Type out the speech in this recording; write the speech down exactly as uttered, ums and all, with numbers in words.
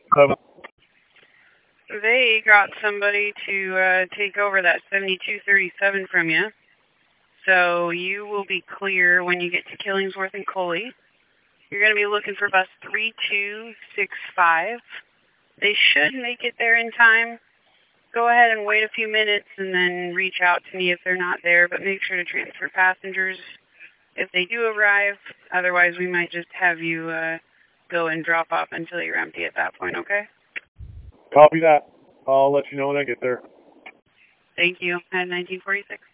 Seven. They got somebody to uh, take over that seventy-two thirty-seven from you. So you will be clear when you get to Killingsworth and Coley. You're going to be looking for bus three two six five. They should make it there in time. Go ahead and wait a few minutes and then reach out to me if they're not there, but make sure to transfer passengers if they do arrive. Otherwise, we might just have you uh, go and drop off until you're empty at that point, okay? Copy that. I'll let you know when I get there. Thank you. At nineteen forty-six.